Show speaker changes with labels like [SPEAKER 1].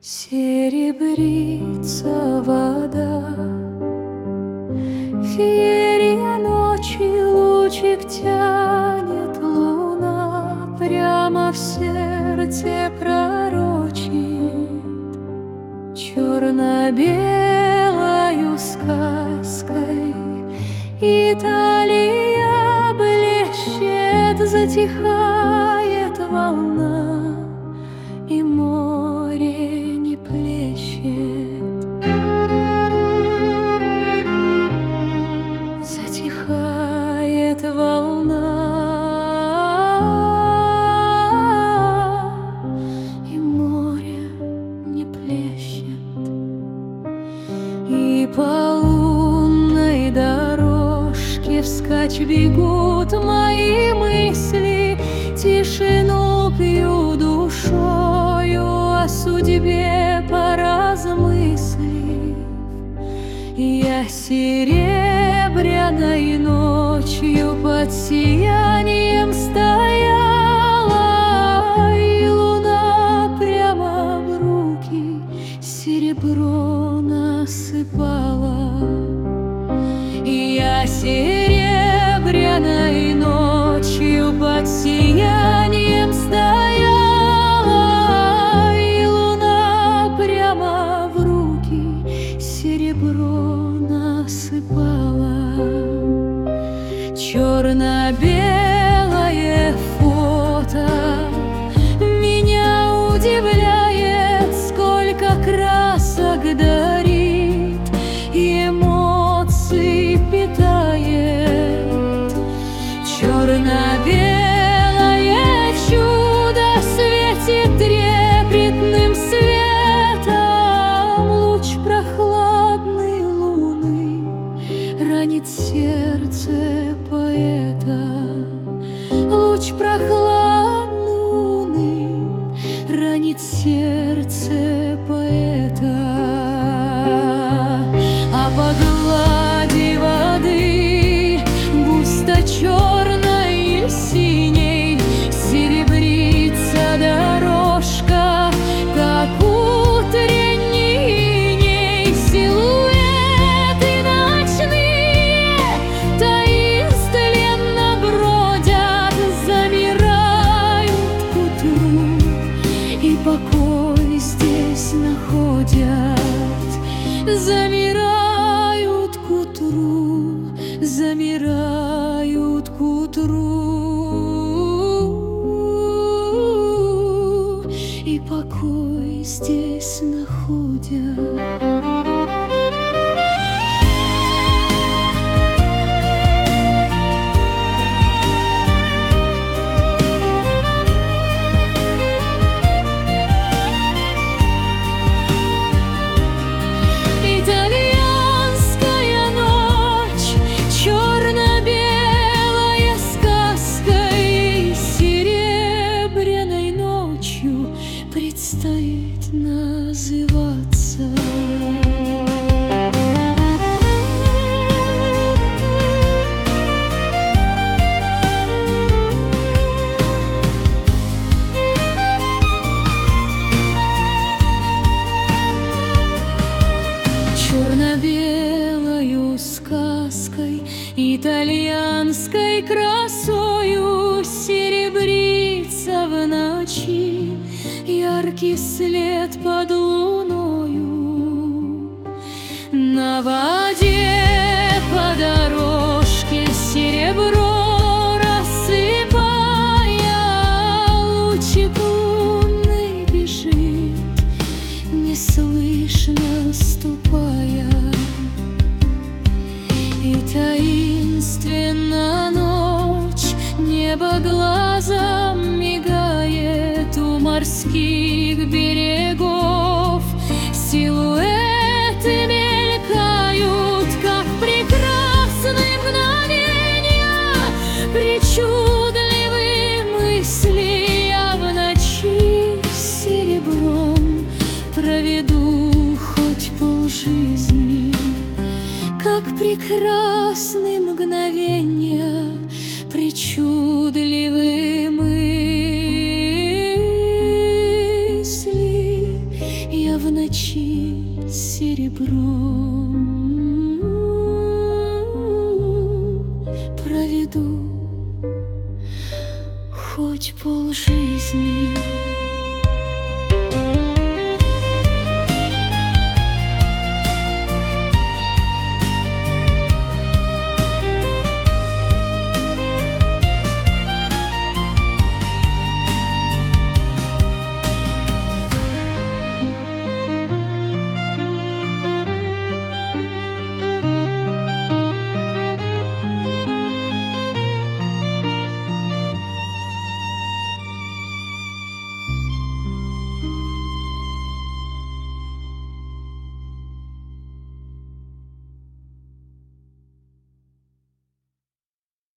[SPEAKER 1] Серебрится вода, феерия ночи, лучик тянет луна, прямо в сердце пророчит черно-белою сказкой. Италия блещет, затихает волна, и море не плещет. Затихает волна, и море не плещет. И по лунной дорожке вскачь бегут мои мысли, тишину пью душою, о судьбе поразмыслив. Я серебряной ночью под сиянием стояла, и луна прямо в руки серебро насыпала. Я серебряной ночью под сиянием стояла, и луна прямо в руки серебро насыпала. Черно-белое фото меня удивляет, сколько красок дарит, эмоций питает. Черно-белое чудо светит трепетным светом, луч прохладной луны ранит сердце поэта. Луч прохладной луны ранит сердце поэта. А по глади воды густо черной и синей серебрится дорожка, как утренний иней. Силуэты ночные таинственно бродят, замирают к утру, и покой здесь находят. Замирают к утру, замирают к утру, и покой здесь находят. Итальянская ночь, черно-белая сказка, и серебряной ночью предстоит называться. Черно-белою сказкой, итальянской красою серебрится в ночи яркий след под луною. На воде по дорожке серебро рассыпая, лучик лунный бежит, неслышно ступая. И таинственно ночь небо глазом мигает, у морских берегов силуэты мелькают, как прекрасные мгновения, причудливые мысли. Я в ночи с серебром проведу хоть полжизни, как прекрасны мгновения, причудливые мысли. Я ночи серебром.